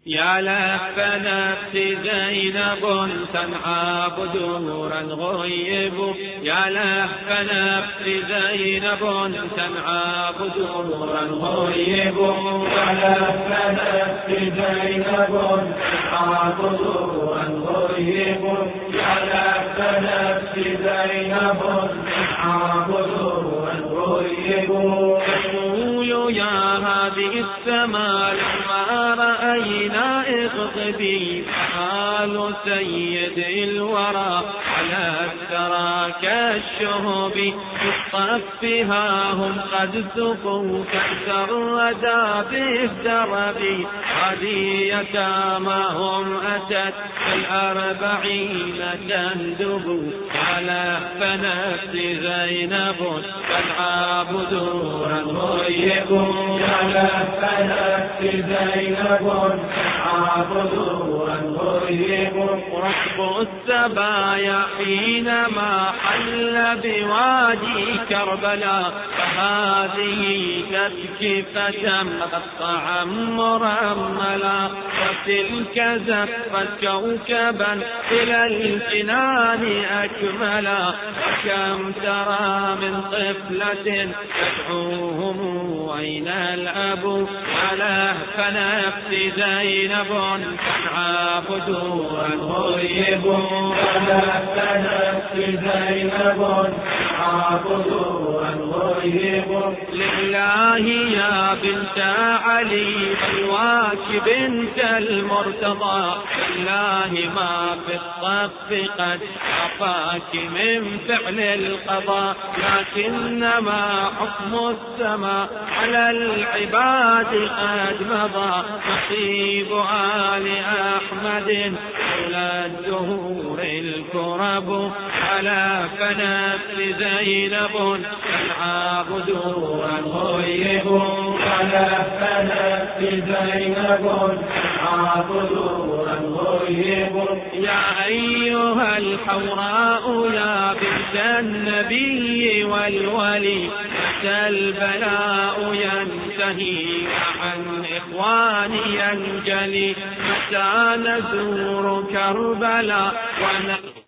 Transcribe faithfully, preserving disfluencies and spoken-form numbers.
يا لهف نفس زينب تنعى بدورا غيب، يا لهف نفس زينب تنعى بدورا غيب، يا لهف نفس زينب تنعى بدورا غيب، يا لهف نفس زينب تنعى بدورا غيب. تقول يا هذه السماء لما رأينا اغضبي، حال سيد الورى على الثرى كالشهب، في صفها هم قد سقوا كأس الردى بالدرب، هدية ما هم أتت في الأربعين تندب، على فنفس زينب تدعى بدورا غيب، على فنفس زينب تدعى بدورا غيب. ركب السبايا حينما حل بوادي كربلاء، فهذه تبكي فتمقطع مرملا، وتلك زفت كوكبا إلى الجنان أكملا، وكم ترى من طفلة تدعوهم أين الأب، على فنفس زينب تدعى بدورا غيب، على فنفس زينب تدعى بدورا غيب. لله يا بنت علي بلواك بنت المرتضى، لله ما في الصف قد عفاك من فعل القضاء، لكنما حكم السماء على العباد قد مضى، نصيب آل أحمد طول الدهور الكرب، على فنفس زينب تدعى بدورا غيب، على فنفس زينب تدعى بدورا غيب. يا أيها الحوراء يا بنت النبي والولي، متى البلاء ينتهي عن إخواني ينجلي، متى نزور كربلاء ون